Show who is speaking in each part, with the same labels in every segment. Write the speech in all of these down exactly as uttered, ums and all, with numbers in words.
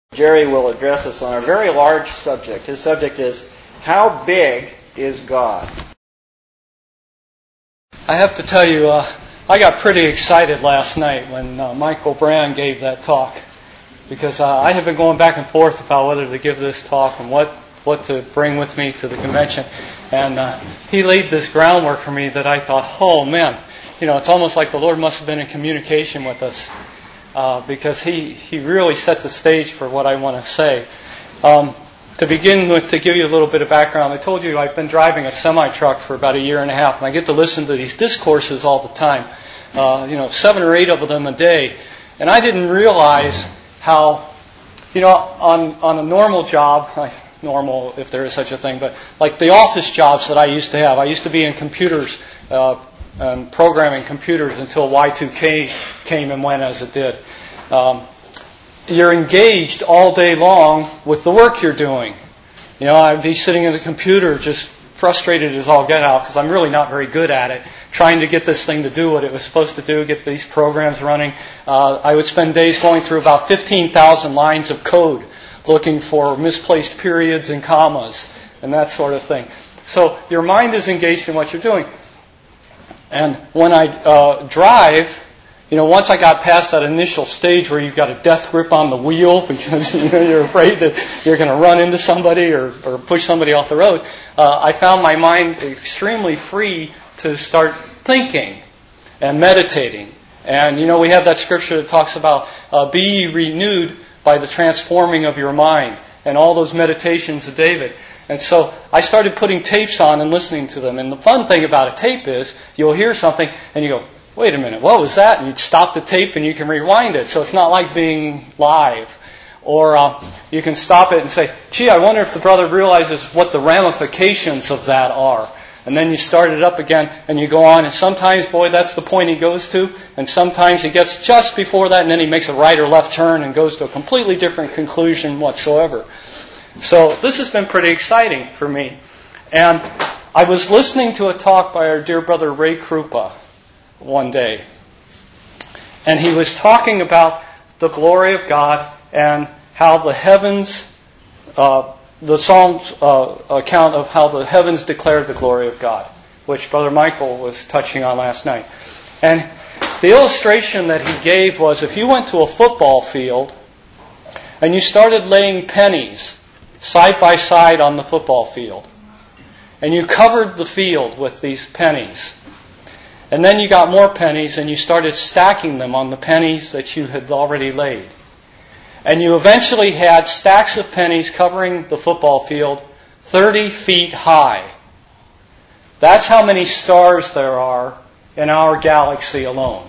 Speaker 1: Jerry will address us on a very large subject. His subject is, how big is God?
Speaker 2: I have to tell you, uh, I got pretty excited last night when uh, Michael Brand gave that talk, because uh, I have been going back and forth about whether to give this talk and what, what to bring with me to the convention. And uh, he laid this groundwork for me that I thought, oh man, you know, it's almost like the Lord must have been in communication with us. Uh, because he, he really set the stage for what I want to say. Um, to begin with, to give you a little bit of background, I told you I've been driving a semi-truck for about a year and a half, and I get to listen to these discourses all the time. Uh, you know, seven or eight of them a day. And I didn't realize how, you know, on, on a normal job, like normal if there is such a thing, but like the office jobs that I used to have, I used to be in computers, uh, and programming computers until Y two K came and went as it did. Um, you're engaged all day long with the work you're doing. You know, I'd be sitting at the computer just frustrated as all get out because I'm really not very good at it, trying to get this thing to do what it was supposed to do, get these programs running. Uh, I would spend days going through about fifteen thousand lines of code looking for misplaced periods and commas and that sort of thing. So your mind is engaged in what you're doing. And when I uh, drive, you know, once I got past that initial stage where you've got a death grip on the wheel because you know, you're afraid that you're going to run into somebody or, or push somebody off the road, uh, I found my mind extremely free to start thinking and meditating. And, you know, we have that scripture that talks about, uh, be ye renewed by the transforming of your mind, and all those meditations of David. And so I started putting tapes on and listening to them. And the fun thing about a tape is you'll hear something and you go, wait a minute, what was that? And you'd stop the tape and you can rewind it. So it's not like being live. Or uh, you can stop it and say, gee, I wonder if the brother realizes what the ramifications of that are. And then you start it up again and you go on. And sometimes, boy, that's the point he goes to. And sometimes he gets just before that and then he makes a right or left turn and goes to a completely different conclusion whatsoever. So this has been pretty exciting for me. And I was listening to a talk by our dear brother Ray Krupa one day. And he was talking about the glory of God and how the heavens, uh, the Psalms uh, account of how the heavens declared the glory of God, which Brother Michael was touching on last night. And the illustration that he gave was if you went to a football field and you started laying pennies side by side on the football field. And you covered the field with these pennies. And then you got more pennies and you started stacking them on the pennies that you had already laid. And you eventually had stacks of pennies covering the football field thirty feet high. That's how many stars there are in our galaxy alone.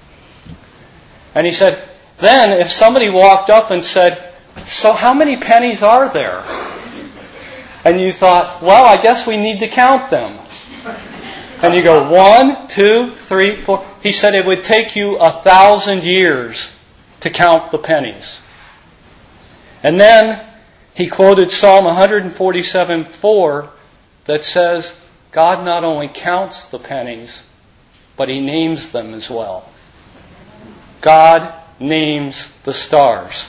Speaker 2: And he said, then if somebody walked up and said, so how many pennies are there? And you thought, well, I guess we need to count them. And you go, one, two, three, four. He said it would take you a thousand years to count the pennies. And then he quoted Psalm one forty-seven four that says, God not only counts the pennies, but He names them as well. God names the stars.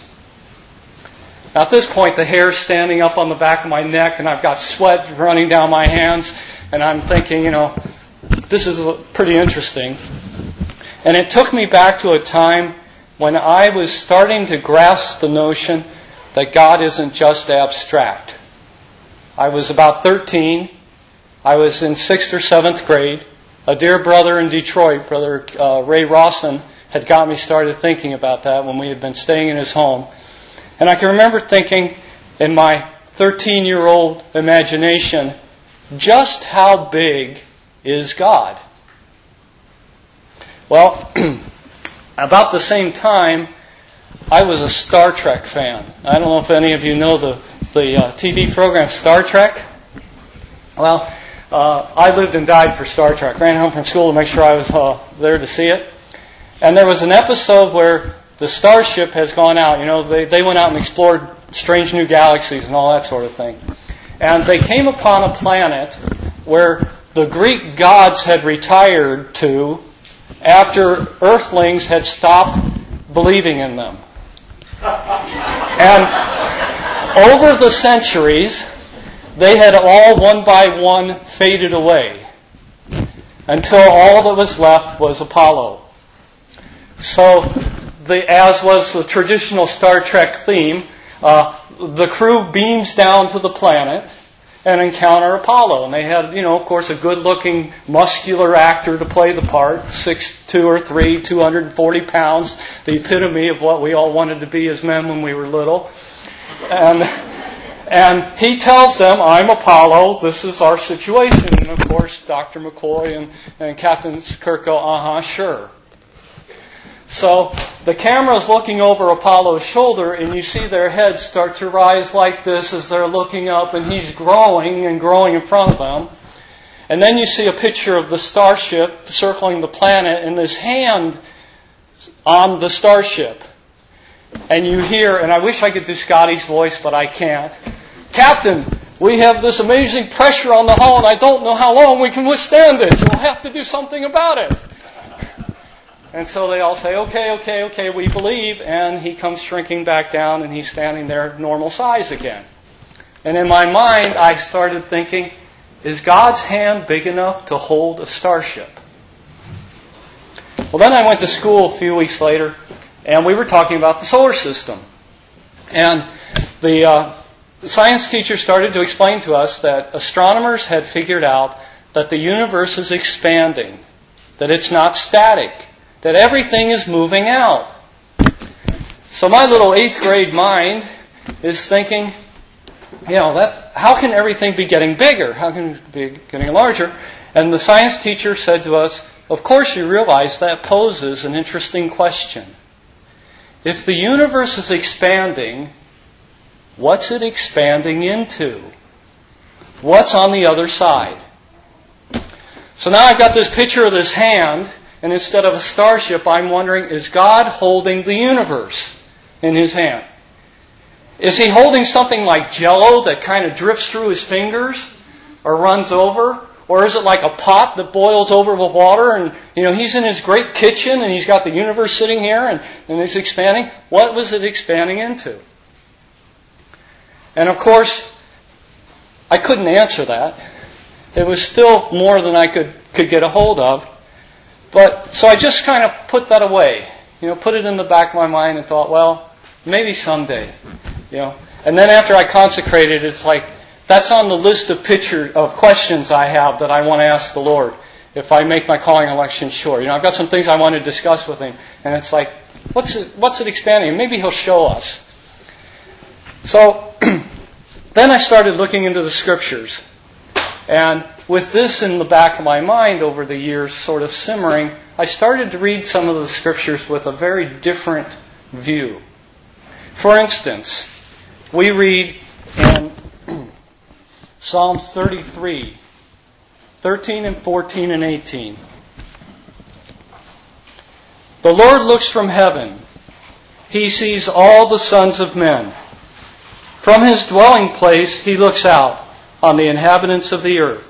Speaker 2: Now at this point, the hair's standing up on the back of my neck and I've got sweat running down my hands and I'm thinking, you know, this is pretty interesting. And it took me back to a time when I was starting to grasp the notion that God isn't just abstract. I was about thirteen. I was in sixth or seventh grade. A dear brother in Detroit, Brother uh, Ray Rawson, had got me started thinking about that when we had been staying in his home. And I can remember thinking in my thirteen-year-old imagination, just how big is God? Well, about the same time, I was a Star Trek fan. I don't know if any of you know the, the uh, T V program Star Trek. Well, uh, I lived and died for Star Trek. Ran home from school to make sure I was uh, there to see it. And there was an episode where the starship has gone out. You know, they, they went out and explored strange new galaxies and all that sort of thing. And they came upon a planet where the Greek gods had retired to after Earthlings had stopped believing in them. And over the centuries, they had all one by one faded away until all that was left was Apollo. So, the, as was the traditional Star Trek theme, uh, the crew beams down to the planet and encounter Apollo. And they had, you know, of course, a good-looking, muscular actor to play the part, six two or three, two hundred forty pounds, the epitome of what we all wanted to be as men when we were little. And and he tells them, I'm Apollo, this is our situation. And, of course, Doctor McCoy and, and Captain Kirk go, uh-huh, sure. So the camera's looking over Apollo's shoulder, and you see their heads start to rise like this as they're looking up, and he's growing and growing in front of them. And then you see a picture of the starship circling the planet, and this hand on the starship. And you hear, and I wish I could do Scotty's voice, but I can't. Captain, we have this amazing pressure on the hull, and I don't know how long we can withstand it. You'll have to do something about it. And so they all say, okay, okay, okay, we believe. And he comes shrinking back down, and he's standing there normal size again. And in my mind, I started thinking, is God's hand big enough to hold a starship? Well, then I went to school a few weeks later, and we were talking about the solar system. And the uh, science teacher started to explain to us that astronomers had figured out that the universe is expanding, that it's not static, that everything is moving out. So my little eighth grade mind is thinking, you know, that's, how can everything be getting bigger? How can it be getting larger? And the science teacher said to us, of course you realize that poses an interesting question. If the universe is expanding, what's it expanding into? What's on the other side? So now I've got this picture of this hand, and instead of a starship, I'm wondering, is God holding the universe in His hand? Is He holding something like Jell-O that kind of drifts through His fingers or runs over? Or is it like a pot that boils over with water and, you know, He's in His great kitchen and He's got the universe sitting here and, and it's expanding? What was it expanding into? And of course, I couldn't answer that. It was still more than I could, could get a hold of. But, so I just kind of put that away, you know, put it in the back of my mind and thought, well, maybe someday, you know. And then after I consecrated, it's like, that's on the list of picture, of questions I have that I want to ask the Lord if I make my calling election sure. You know, I've got some things I want to discuss with Him. And it's like, what's it, what's it expanding? Maybe He'll show us. So, then I started looking into the Scriptures. And with this in the back of my mind over the years sort of simmering, I started to read some of the Scriptures with a very different view. For instance, we read in Psalm thirty-three, thirteen and fourteen and eighteen. The Lord looks from heaven. He sees all the sons of men. From His dwelling place He looks out on the inhabitants of the earth.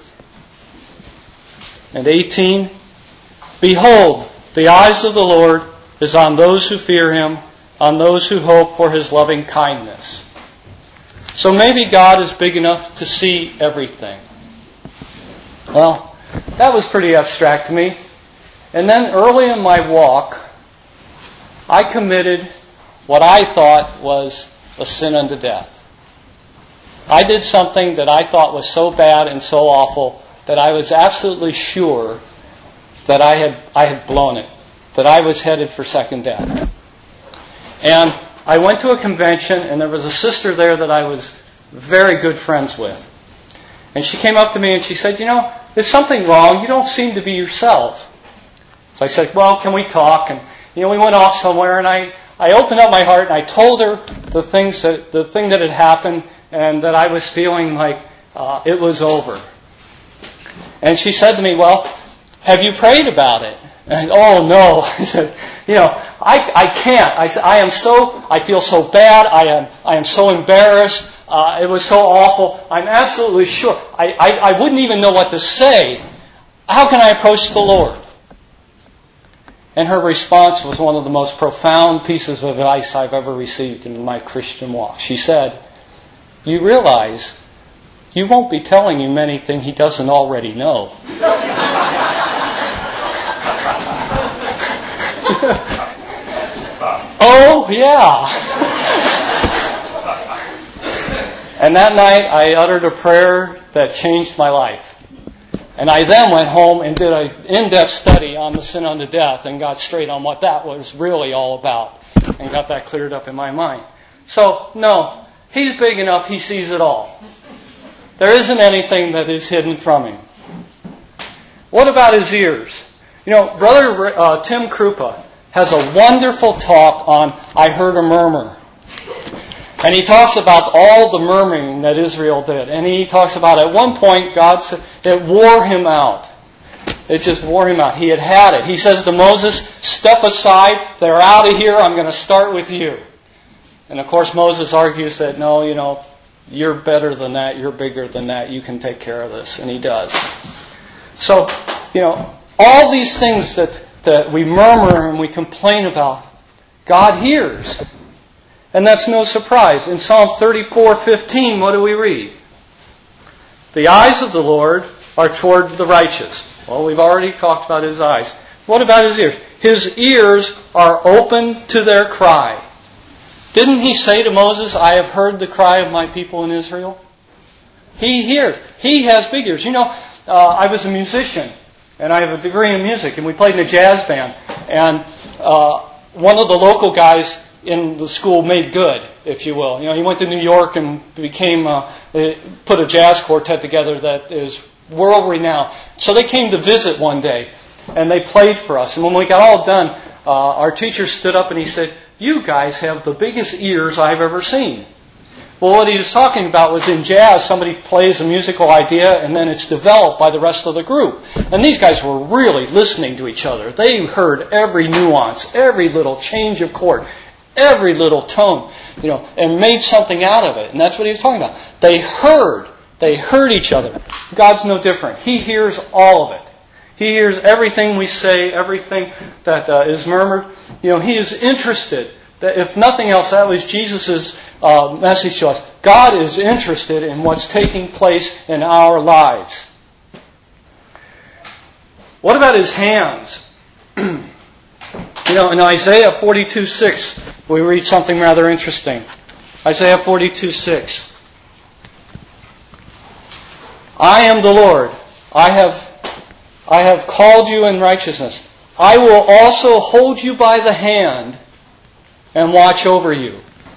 Speaker 2: And eighteen, behold, the eyes of the Lord is on those who fear Him, on those who hope for His loving kindness. So maybe God is big enough to see everything. Well, that was pretty abstract to me. And then early in my walk, I committed what I thought was a sin unto death. I did something that I thought was so bad and so awful that I was absolutely sure that I had I had blown it, that I was headed for second death. And I went to a convention, and there was a sister there that I was very good friends with. And she came up to me and she said, you know, there's something wrong. You don't seem to be yourself. So I said, well, can we talk? And, you know, we went off somewhere, and I, I opened up my heart, and I told her the things that the thing that had happened, and that I was feeling like uh, it was over. And she said to me, well, have you prayed about it? And I said, oh no. I said, you know, I, I can't. I said, I am so, I feel so bad. I am, I am so embarrassed. Uh, it was so awful. I'm absolutely sure. I, I, I wouldn't even know what to say. How can I approach the Lord? And her response was one of the most profound pieces of advice I've ever received in my Christian walk. She said, "You realize you won't be telling him anything he doesn't already know." Oh, yeah. And that night I uttered a prayer that changed my life. And I then went home and did an in-depth study on the sin unto death and got straight on what that was really all about and got that cleared up in my mind. So, no, he's big enough, he sees it all. There isn't anything that is hidden from him. What about his ears? You know, Brother uh, Tim Krupa has a wonderful talk on I Heard a Murmur. And he talks about all the murmuring that Israel did. And he talks about at one point God said it wore him out. It just wore him out. He had had it. He says to Moses, "Step aside. They're out of here. I'm going to start with you." And of course Moses argues that no, you know, you're better than that. You're bigger than that. You can take care of this. And he does. So, you know, all these things that, that we murmur and we complain about, God hears. And that's no surprise. In Psalm thirty-four fifteen, what do we read? The eyes of the Lord are towards the righteous. Well, we've already talked about His eyes. What about His ears? His ears are open to their cry. Didn't He say to Moses, "I have heard the cry of my people in Israel"? He hears. He has big ears. You know, uh, I was a musician, and I have a degree in music, and we played in a jazz band. And uh, one of the local guys in the school made good, if you will. You know, he went to New York and became, uh, put a jazz quartet together that is world renowned. So they came to visit one day, and they played for us. And when we got all done, uh, our teacher stood up and he said, "You guys have the biggest ears I've ever seen." Well, what he was talking about was in jazz, somebody plays a musical idea and then it's developed by the rest of the group. And these guys were really listening to each other. They heard every nuance, every little change of chord, every little tone, you know, and made something out of it. And that's what he was talking about. They heard. They heard each other. God's no different. He hears all of it. He hears everything we say, everything that uh, is murmured. You know, He is interested. That if nothing else, that was Jesus' uh, message to us. God is interested in what's taking place in our lives. What about His hands? You know, in Isaiah forty-two six, we read something rather interesting. Isaiah forty-two six. "I am the Lord. I have, I have called you in righteousness. I will also hold you by the hand and watch over you."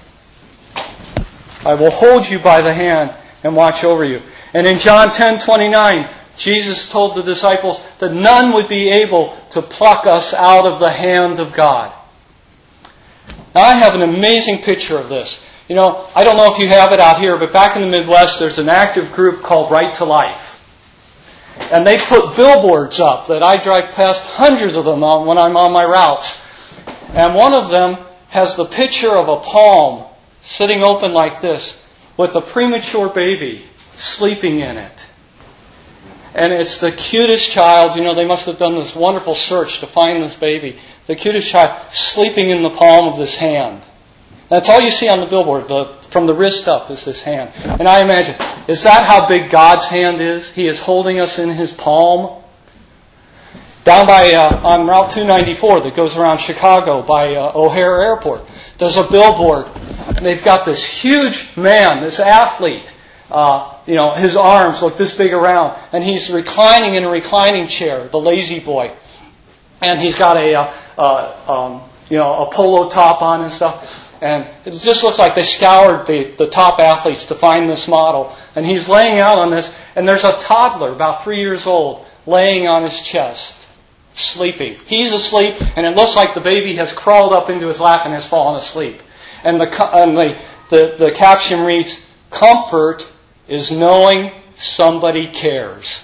Speaker 2: I will hold you by the hand and watch over you. And in John ten twenty-nine, Jesus told the disciples that none would be able to pluck us out of the hand of God. Now, I have an amazing picture of this. You know, I don't know if you have it out here, but back in the Midwest, there's an active group called Right to Life. And they put billboards up that I drive past hundreds of them on when I'm on my routes. And one of them has the picture of a palm sitting open like this with a premature baby sleeping in it. And it's the cutest child. You know, they must have done this wonderful search to find this baby. The cutest child sleeping in the palm of this hand. That's all you see on the billboard. The, from the wrist up is this hand. And I imagine, is that how big God's hand is? He is holding us in His palm. Down by uh, on Route two ninety-four that goes around Chicago by uh, O'Hare Airport, there's a billboard. And they've got this huge man, this athlete. Uh, you know, his arms look this big around, and he's reclining in a reclining chair, the lazy boy, and he's got a, uh, uh, um, you know, a polo top on and stuff, and it just looks like they scoured the, the top athletes to find this model, and he's laying out on this, and there's a toddler, about three years old, laying on his chest, sleeping. He's asleep, and it looks like the baby has crawled up into his lap and has fallen asleep, and the and the the, the caption reads, "Comfort is knowing somebody cares."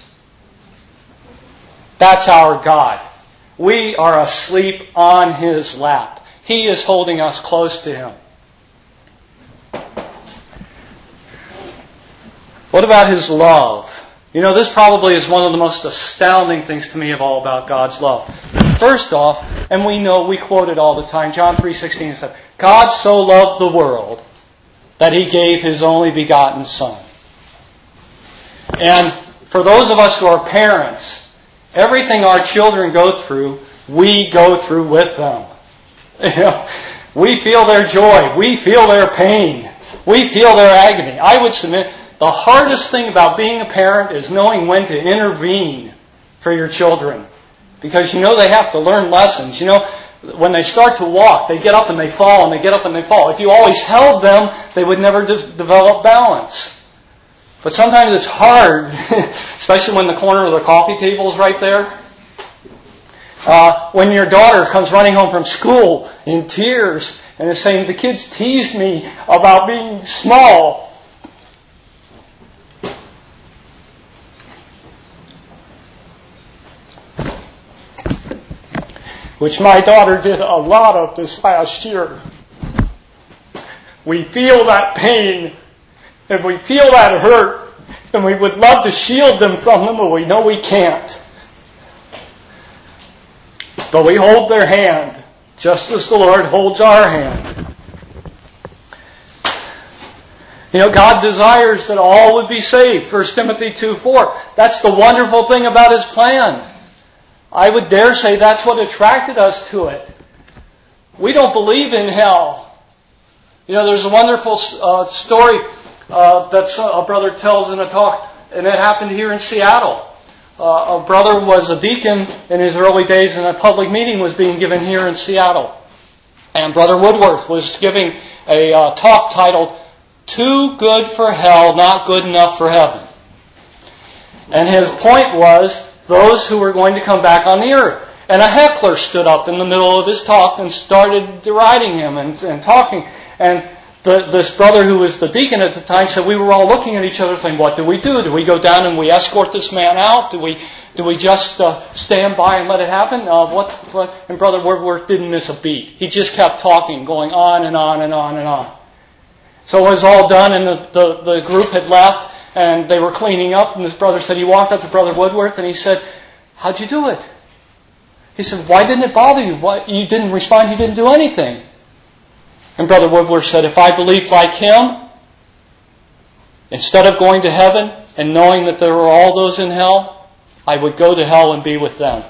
Speaker 2: That's our God. We are asleep on His lap. He is holding us close to Him. What about His love? You know, this probably is one of the most astounding things to me of all about God's love. First off, And we know, we quote it all the time, John three sixteen says, God so loved the world that He gave His only begotten Son. And for those of us who are parents, everything our children go through, we go through with them. You know, we feel their joy. We feel their pain. We feel their agony. I would submit the hardest thing about being a parent is knowing when to intervene for your children. Because you know they have to learn lessons. You know, when they start to walk, they get up and they fall, and they get up and they fall. If you always held them, they would never de- develop balance. But sometimes it's hard, especially when the corner of the coffee table is right there. Uh, when your daughter comes running home from school in tears and is saying, the kids teased me about being small. Which my daughter did a lot of this last year. We feel that pain, and we feel that hurt, and we would love to shield them from them, but we know we can't. But we hold their hand, just as the Lord holds our hand. You know, God desires that all would be saved. First Timothy two four. That's the wonderful thing about His plan. I would dare say that's what attracted us to it. We don't believe in hell. You know, there's a wonderful uh, story uh, that a brother tells in a talk, and it happened here in Seattle. Uh, a brother was a deacon in his early days, and a public meeting was being given here in Seattle. And Brother Woodworth was giving a uh, talk titled, Too Good for Hell, Not Good Enough for Heaven. And his point was, those who were going to come back on the earth. And a heckler stood up in the middle of his talk and started deriding him and, and talking. And the, this brother who was the deacon at the time said, we were all looking at each other saying, what do we do? Do we go down and we escort this man out? Do we do we just uh, stand by and let it happen? Uh, what, what? And Brother Woodworth didn't miss a beat. He just kept talking, going on and on and on and on. So it was all done, and the, the, the group had left. And they were cleaning up, and this brother said, he walked up to Brother Woodworth, and he said, how'd you do it? He said, why didn't it bother you? Why, you didn't respond, you didn't do anything. And Brother Woodworth said, if I believed like him, instead of going to heaven and knowing that there were all those in hell, I would go to hell and be with them.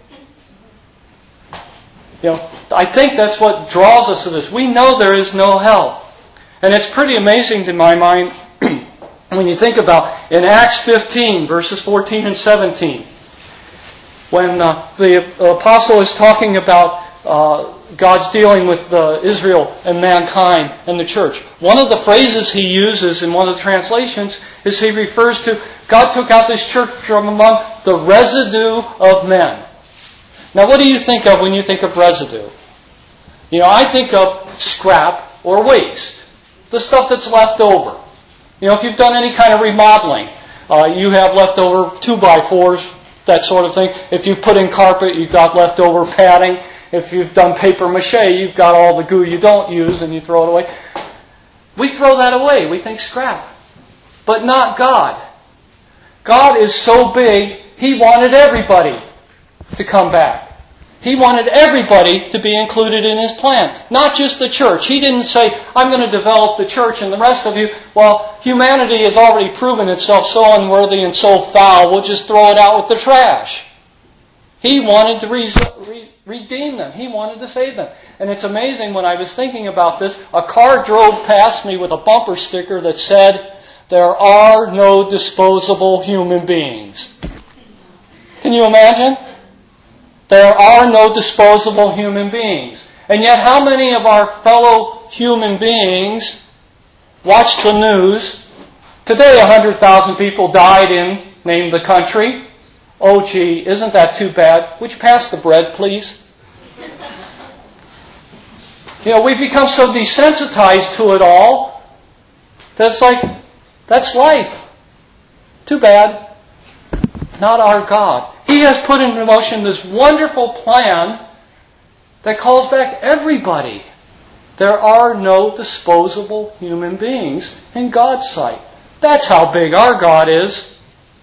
Speaker 2: You know, I think that's what draws us to this. We know there is no hell. And it's pretty amazing to my mind when you think about in Acts fifteen, verses fourteen and seventeen, when uh, the apostle is talking about uh, God's dealing with uh, Israel and mankind and the church. One of the phrases he uses in one of the translations is he refers to God took out this church from among the residue of men. Now what do you think of when you think of residue? You know, I think of scrap or waste. The stuff that's left over. You know, if you've done any kind of remodeling, uh, you have leftover two by fours, that sort of thing. If you put in carpet, you've got leftover padding. If you've done paper mache, you've got all the goo you don't use and you throw it away. We throw that away. We think scrap. But not God. God is so big, He wanted everybody to come back. He wanted everybody to be included in His plan. Not just the church. He didn't say, I'm going to develop the church and the rest of you. Well, humanity has already proven itself so unworthy and so foul, we'll just throw it out with the trash. He wanted to re- re- redeem them. He wanted to save them. And it's amazing, when I was thinking about this, a car drove past me with a bumper sticker that said, there are no disposable human beings. Can you imagine? There are no disposable human beings. And yet how many of our fellow human beings watch the news? Today one hundred thousand people died in, name the country. Oh gee, isn't that too bad? Would you pass the bread, please? You know, we've become so desensitized to it all that it's like, that's life. Too bad. Not our God. He has put into motion this wonderful plan that calls back everybody. There are no disposable human beings in God's sight. That's how big our God is.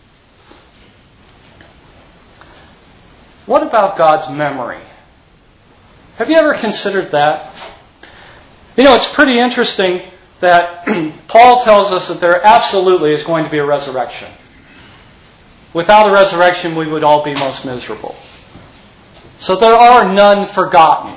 Speaker 2: What about God's memory? Have you ever considered that? You know, it's pretty interesting that Paul tells us that there absolutely is going to be a resurrection. Without a resurrection, we would all be most miserable. So there are none forgotten.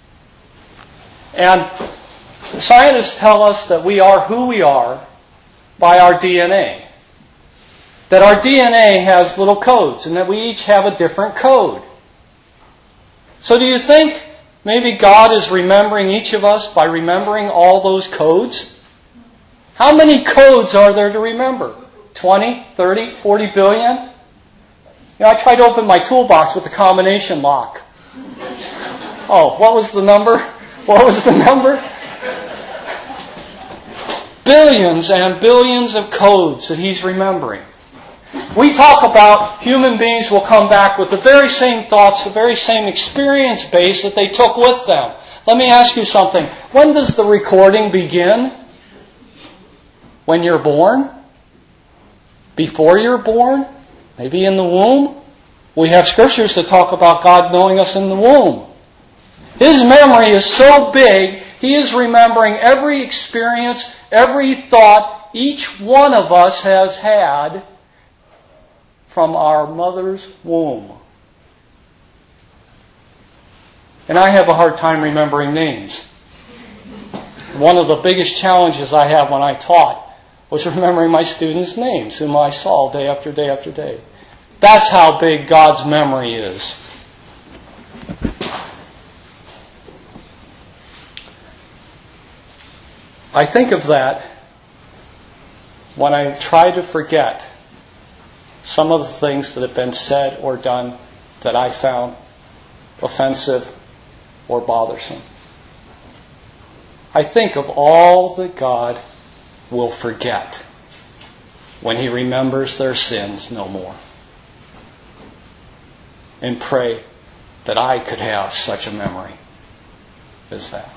Speaker 2: And scientists tell us that we are who we are by our D N A. That our D N A has little codes and that we each have a different code. So do you think maybe God is remembering each of us by remembering all those codes? How many codes are there to remember? twenty, thirty, forty billion? You know, I tried to open my toolbox with the combination lock. Oh, what was the number? What was the number? Billions and billions of codes that He's remembering. We talk about human beings will come back with the very same thoughts, the very same experience base that they took with them. Let me ask you something. When does the recording begin? When you're born? Before you're born? Maybe in the womb? We have scriptures that talk about God knowing us in the womb. His memory is so big, He is remembering every experience, every thought each one of us has had from our mother's womb. And I have a hard time remembering names. One of the biggest challenges I have when I taught was remembering my students' names, whom I saw day after day after day. That's how big God's memory is. I think of that when I try to forget some of the things that have been said or done that I found offensive or bothersome. I think of all that God will forget when He remembers their sins no more. And pray that I could have such a memory as that.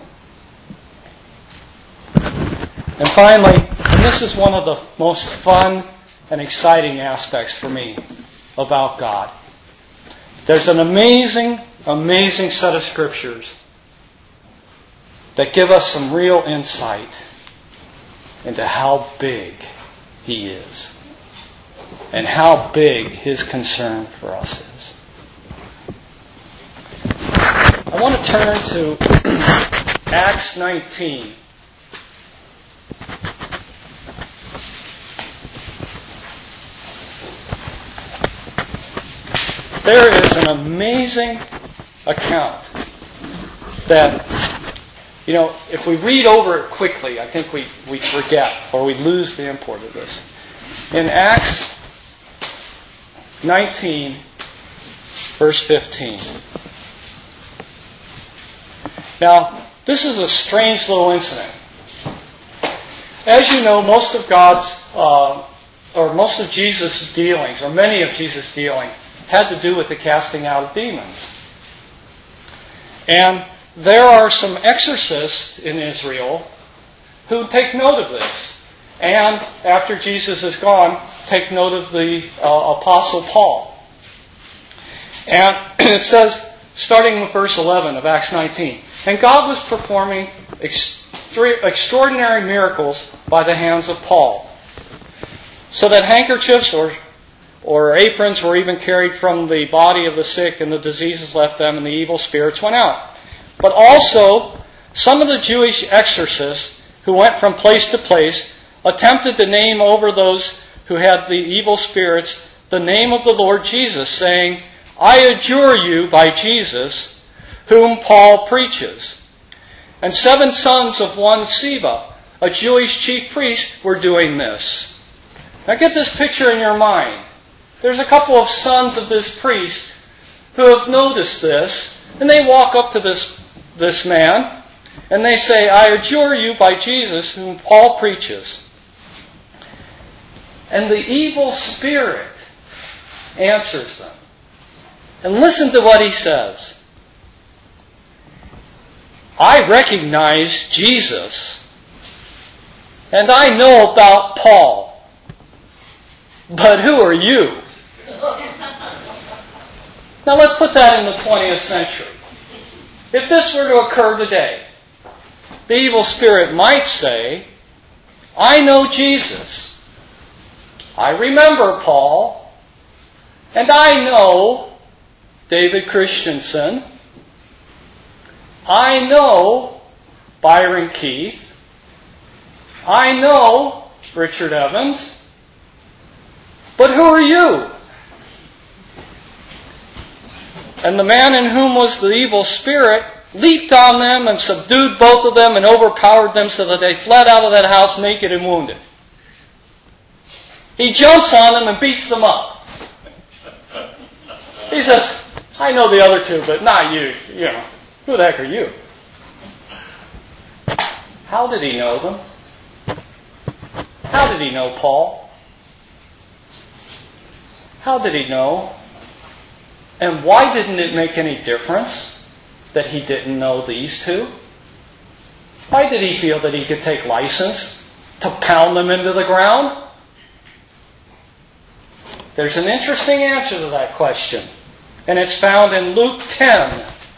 Speaker 2: And finally, and this is one of the most fun and exciting aspects for me about God. There's an amazing, amazing set of scriptures that give us some real insight into how big He is and how big His concern for us is. I want to turn to Acts nineteen. There is an amazing account that, you know, if we read over it quickly, I think we, we forget or we lose the import of this. In Acts nineteen, verse fifteen. Now, this is a strange little incident. As you know, most of God's, uh, or most of Jesus' dealings, or many of Jesus' dealings, had to do with the casting out of demons. And there are some exorcists in Israel who take note of this. And after Jesus is gone, take note of the uh, Apostle Paul. And it says, starting with verse eleven of Acts nineteen, and God was performing extra- extraordinary miracles by the hands of Paul, so that handkerchiefs or or aprons were even carried from the body of the sick, and the diseases left them, and the evil spirits went out. But also, some of the Jewish exorcists who went from place to place attempted to name over those who had the evil spirits the name of the Lord Jesus, saying, I adjure you by Jesus, whom Paul preaches. And seven sons of one Sceva, a Jewish chief priest, were doing this. Now get this picture in your mind. There's a couple of sons of this priest who have noticed this, and they walk up to this, this man, and they say, I adjure you by Jesus, whom Paul preaches. And the evil spirit answers them. And listen to what he says. I recognize Jesus, and I know about Paul, but who are you? Now let's put that in the twentieth century. If this were to occur today, the evil spirit might say, I know Jesus. I remember Paul. And I know David Christensen. I know Byron Keith. I know Richard Evans. But who are you? And the man in whom was the evil spirit leaped on them and subdued both of them and overpowered them so that they fled out of that house naked and wounded. He jumps on them and beats them up. He says, I know the other two, but not you. You know, who the heck are you? How did he know them? How did he know Paul? How did he know? And why didn't it make any difference that he didn't know these two? Why did he feel that he could take license to pound them into the ground? There's an interesting answer to that question, and it's found in Luke ten.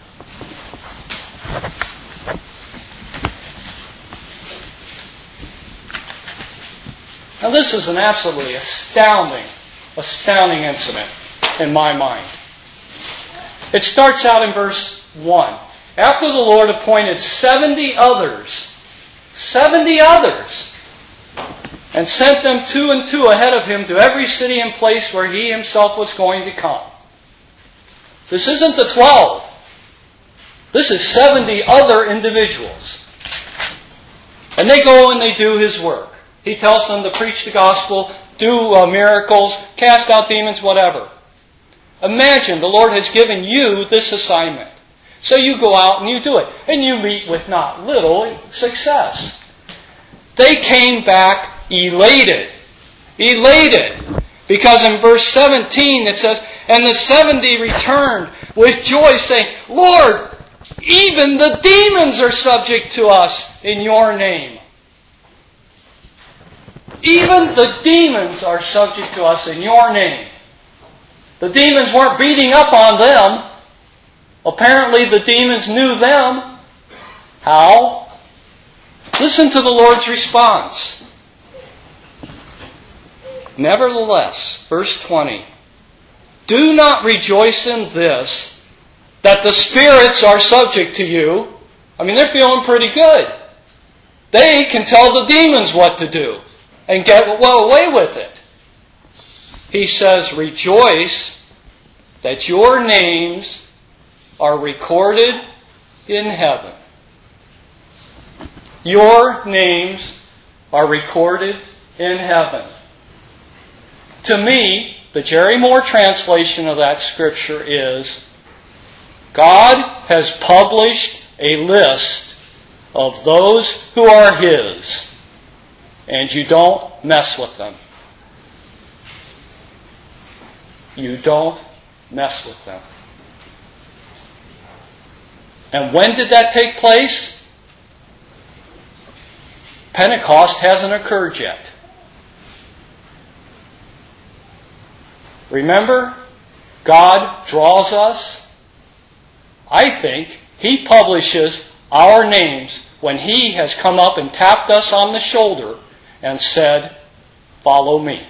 Speaker 2: Now this is an absolutely astounding, astounding incident in my mind. It starts out in verse one. After the Lord appointed seventy others, seventy others, and sent them two and two ahead of him to every city and place where he himself was going to come. This isn't the twelve. This is seventy other individuals. And they go and they do his work. He tells them to preach the gospel, do uh, miracles, cast out demons, whatever. Imagine the Lord has given you this assignment. So you go out and you do it. And you meet with not little success. They came back elated. Elated. Because in verse seventeen it says, and the seventy returned with joy, saying, Lord, even the demons are subject to us in your name. Even the demons are subject to us in your name. The demons weren't beating up on them. Apparently the demons knew them. How? Listen to the Lord's response. Nevertheless, verse twenty, do not rejoice in this, that the spirits are subject to you. I mean, they're feeling pretty good. They can tell the demons what to do and get well away with it. He says, rejoice that your names are recorded in heaven. Your names are recorded in heaven. To me, the Jerry Moore translation of that scripture is, God has published a list of those who are His, and you don't mess with them. You don't mess with them. And when did that take place? Pentecost hasn't occurred yet. Remember, God draws us. I think He publishes our names when He has come up and tapped us on the shoulder and said, follow me.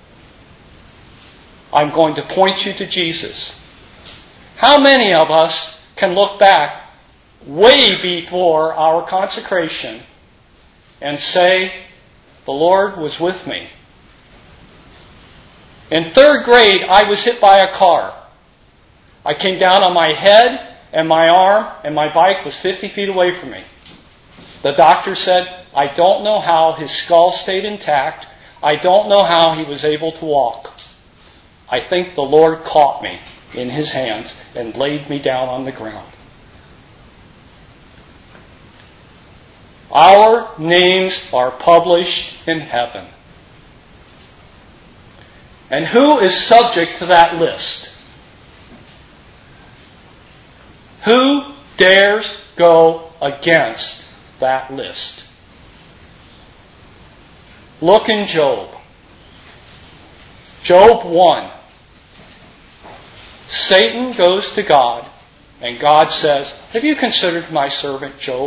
Speaker 2: I'm going to point you to Jesus. How many of us can look back way before our consecration and say, the Lord was with me? In third grade, I was hit by a car. I came down on my head and my arm, and my bike was fifty feet away from me. The doctor said, I don't know how his skull stayed intact. I don't know how he was able to walk. I think the Lord caught me in His hands and laid me down on the ground. Our names are published in heaven. And who is subject to that list? Who dares go against that list? Look in Job. Job one. Satan goes to God And God says, have you considered my servant Job?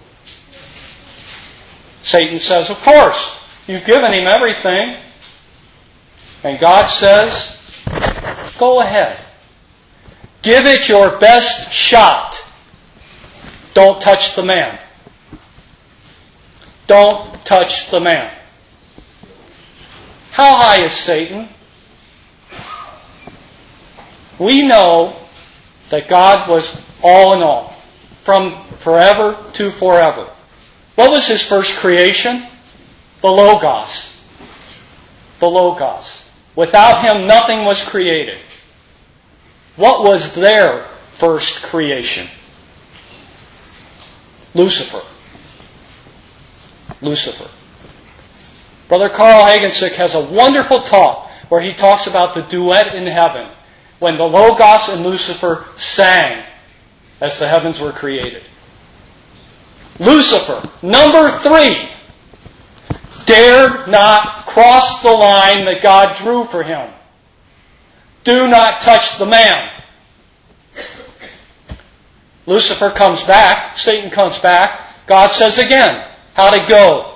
Speaker 2: Satan says, of course. You've given him everything. And God says, go ahead. Give it your best shot. Don't touch the man. Don't touch the man. How high is Satan? We know that God was all in all, from forever to forever. What was his first creation? The Logos. The Logos. Without him, nothing was created. What was their first creation? Lucifer. Lucifer. Brother Carl Hagensick has a wonderful talk where he talks about the duet in heaven when the Logos and Lucifer sang as the heavens were created. Lucifer, number three, dared not cross the line that God drew for him. Do not touch the man. Lucifer comes back, Satan comes back, God says again, how'd it go?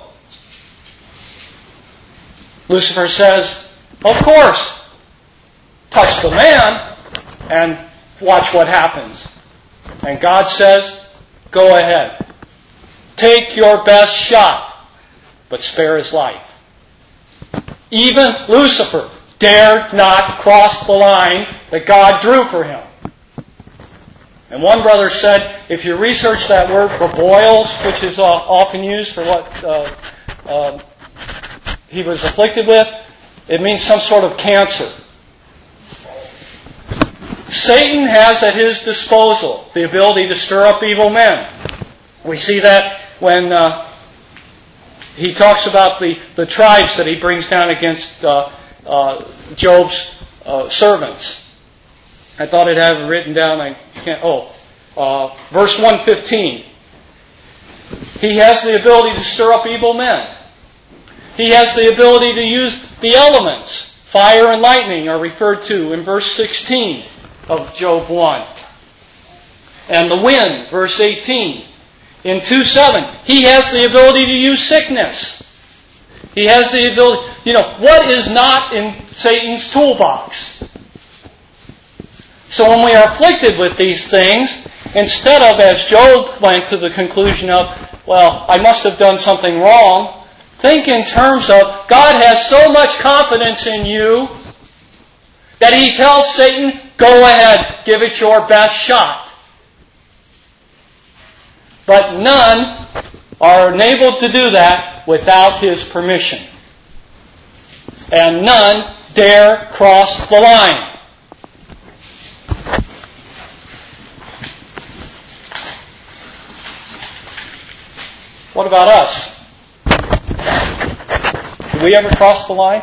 Speaker 2: Lucifer says, of course, touch the man and watch what happens. And God says, go ahead. Take your best shot, but spare his life. Even Lucifer dared not cross the line that God drew for him. And one brother said, if you research that word for boils, which is uh, often used for what uh, uh, he was afflicted with, it means some sort of cancer. Satan has at his disposal the ability to stir up evil men. We see that when uh, he talks about the, the tribes that he brings down against uh, uh, Job's uh, servants. I thought I'd have it written down. I can't. Oh, uh, verse one fifteen. He has the ability to stir up evil men. He has the ability to use the elements. Fire and lightning are referred to in verse sixteen of Job one. And the wind, verse eighteen. In two seven, he has the ability to use sickness. He has the ability, you know, what is not in Satan's toolbox? So when we are afflicted with these things, instead of, as Job went to the conclusion of, well, I must have done something wrong, think in terms of, God has so much confidence in you that he tells Satan, go ahead, give it your best shot. But none are enabled to do that without his permission. And none dare cross the line. What about us? Did we ever cross the line?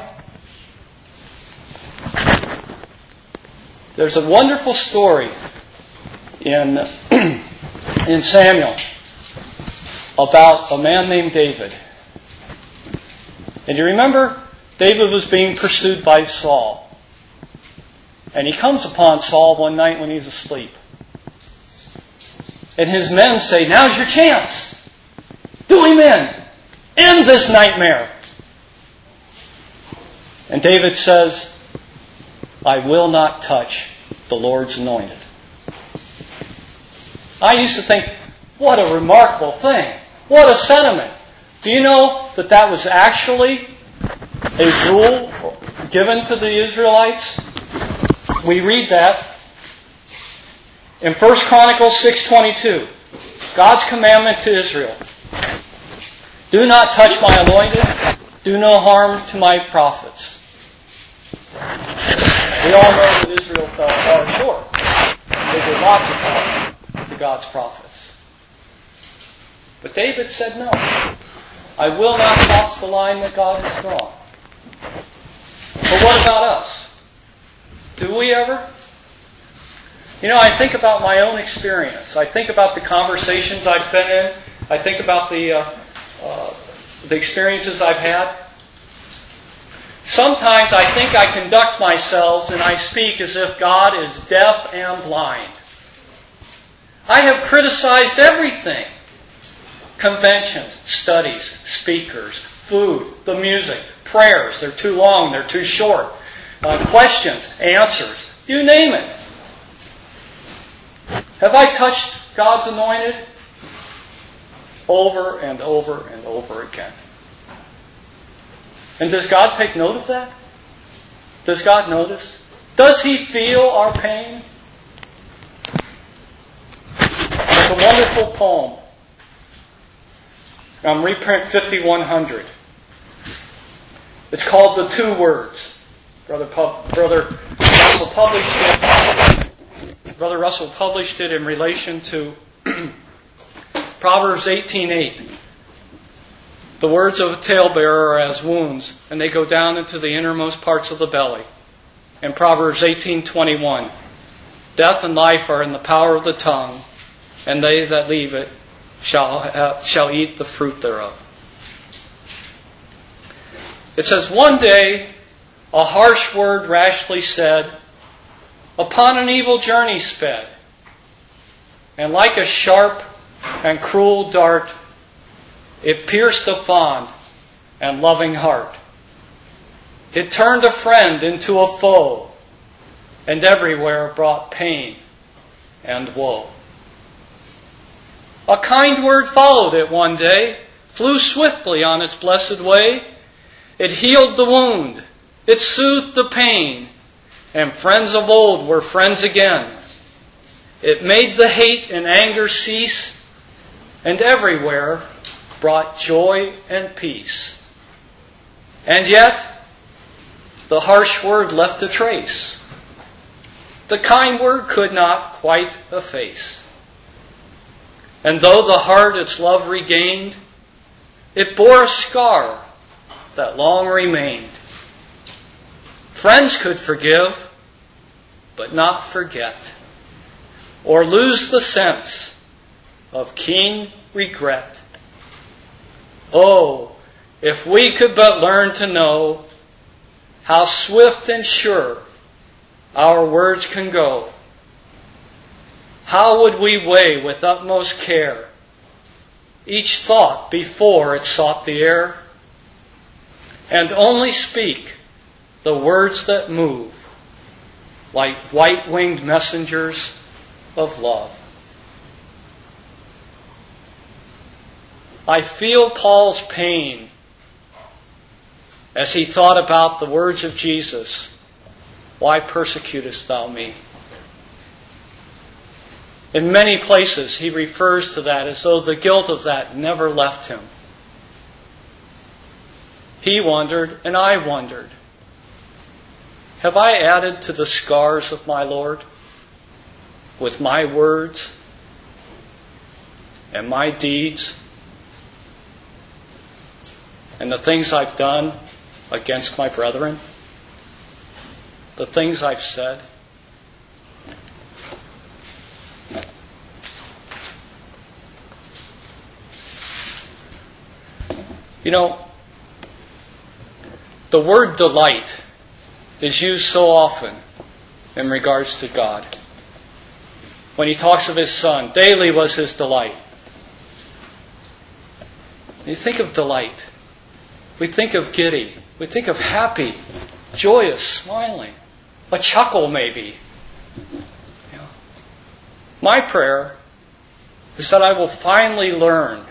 Speaker 2: There's a wonderful story in, in Samuel about a man named David. And you remember, David was being pursued by Saul. And he comes upon Saul one night when he's asleep. And his men say, now's your chance. Do him in. End this nightmare. And David says, I will not touch the Lord's anointed. I used to think, what a remarkable thing. What a sentiment. Do you know that that was actually a rule given to the Israelites? We read that in First Chronicles six twenty-two. God's commandment to Israel. Do not touch my anointed. Do no harm to my prophets. We all know that Israel fell far short. They did lots of harm to God's prophets. But David said no. I will not cross the line that God has drawn. But what about us? Do we ever? You know, I think about my own experience. I think about the conversations I've been in. I think about the uh, uh, the experiences I've had. Sometimes I think I conduct myself and I speak as if God is deaf and blind. I have criticized everything. Conventions, studies, speakers, food, the music, prayers. They're too long, they're too short. Uh, questions, answers, you name it. Have I touched God's anointed? Over and over and over again. And does God take note of that? Does God notice? Does He feel our pain? It's a wonderful poem. Um, reprint fifty-one hundred. It's called The Two Words. Brother, Pu- Brother Russell published it. Brother Russell published it in relation to Proverbs eighteen eight. The words of a talebearer are as wounds, and they go down into the innermost parts of the belly. And Proverbs eighteen twenty-one. Death and life are in the power of the tongue, and they that leave it shall have, shall eat the fruit thereof. It says, one day a harsh word rashly said, upon an evil journey sped, and like a sharp and cruel dart, it pierced a fond and loving heart. It turned a friend into a foe, and everywhere brought pain and woe. A kind word followed it one day, flew swiftly on its blessed way. It healed the wound, it soothed the pain, and friends of old were friends again. It made the hate and anger cease, and everywhere brought joy and peace. And yet, the harsh word left a trace. The kind word could not quite efface. And though the heart its love regained, it bore a scar that long remained. Friends could forgive, but not forget, or lose the sense of keen regret. Oh, if we could but learn to know how swift and sure our words can go, how would we weigh with utmost care each thought before it sought the air, and only speak the words that move like white-winged messengers of love. I feel Paul's pain as he thought about the words of Jesus, why persecutest thou me? In many places he refers to that as though the guilt of that never left him. He wondered, and I wondered, have I added to the scars of my Lord with my words and my deeds and the things I've done against my brethren, the things I've said? You know, the word delight is used so often in regards to God. When he talks of his Son, daily was his delight. You think of delight. We think of giddy. We think of happy, joyous, smiling. A chuckle maybe. You know. My prayer is that I will finally learn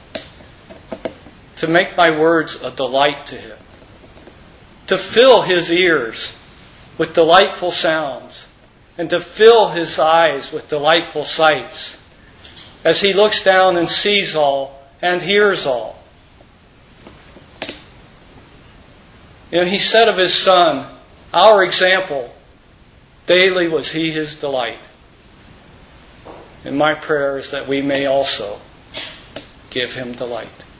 Speaker 2: to make my words a delight to him. To fill his ears with delightful sounds, and to fill his eyes with delightful sights, as he looks down and sees all and hears all. You know, he said of his Son, our example, daily was he his delight. And my prayer is that we may also give him delight.